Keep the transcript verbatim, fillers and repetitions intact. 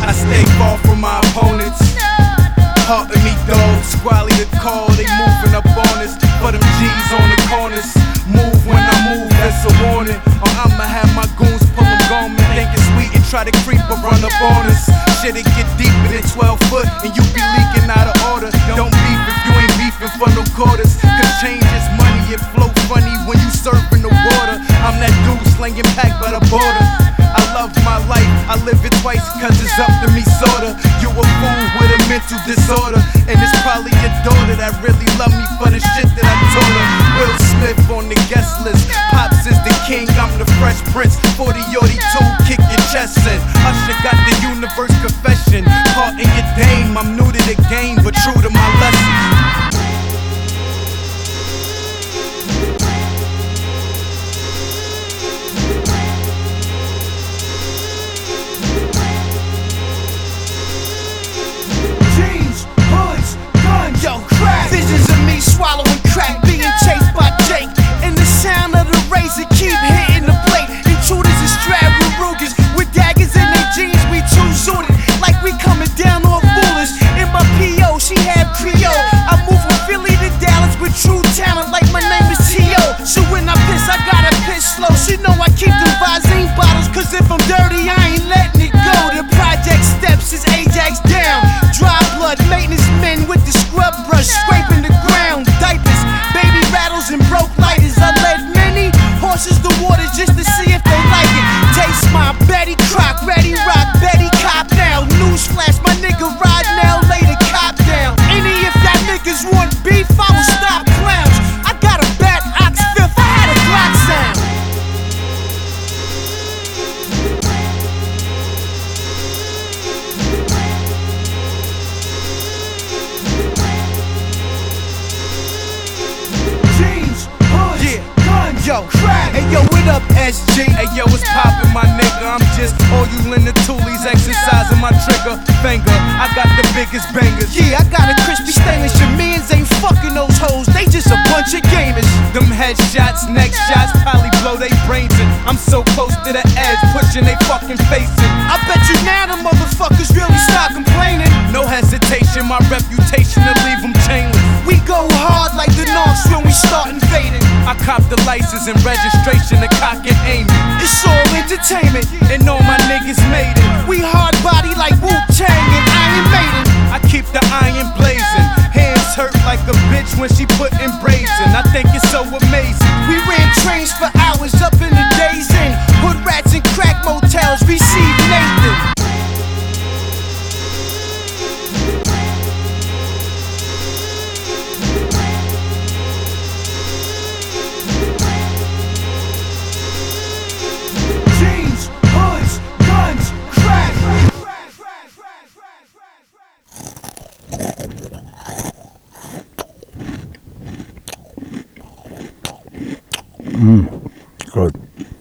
I stay far from my opponents. Heart of me dogs, squally the call, they moving up on us. For them G's on the corners, move when I move, that's a warning. Or I'ma have my goons pull them garment, think it's sweet and try to creep or run up on us. Shit, it get deeper than twelve foot, and you be leaking out of order. Don't beef if you ain't beefing for no quarters, cause change is money, it flow funny when you surfing the water. I'm that dude slinging pack by the border. I love my life, I live it twice, cause it's up to me sorta. You a fool with a mental disorder, and it's probably your daughter that really love me for the shit that I taught her. Will Smith on the guest list, Pops is the king, I'm the Fresh Prince. Forty Yorty two, kick your chest in. Usher got the universe confession. Caught in your dame, I'm new to the game, but true to my lessons. Visions of me swallowing crack, being chased by Jake, and the sound of the razor keep hitting the plate. Intruders and strapped with Rugers, with daggers in their jeans, we two suited, like we coming down on foolish. In my P O, she have Creole. I move from Philly to Dallas with true talent, like my name is T O. So when I piss, I gotta piss slow. She know I keep them Visine bottles, cause if I'm dirty, I ain't letting it go. The project steps is Ajax down, dry blood, maintenance men with the scrub brush, scraping the ground, diapers, baby rattles and broke lighters. I led many horses to water just to see if they like it. Taste my Betty Crock, ready rock, Betty cop now. Newsflash, my nigga ride now, lay the cop down. Any if y'all niggas want beef, I will stop clowns. I got a bat ox fifth, I had a Glock sound. Yo, crack. Hey yo, what up, S G? Hey yo, what's poppin', my nigga? I'm just oiling the toolies, exercising my trigger finger. I got the biggest bangers. Yeah, I got a crispy stainless. Your mans ain't fucking those hoes, they just a bunch of gamers. Them headshots, neck shots, probably blow they brains in. I'm so close to the edge, pushing they fucking face in. I bet you now the motherfuckers really start complaining. No hesitation, my reputation to leave them chainless. We go hard like the Norths when we start invading. I cop the license and registration to cock and aim it. It's all entertainment, and all my niggas made it. We hard body like Wu-Tang and Iron Maiden. I keep the iron blazing, hands hurt like a bitch when she puttin' brazen. I think it's so amazing. We ran trains for hours up in the days in hood rats and crack motels, receive Nathan. Mm, good.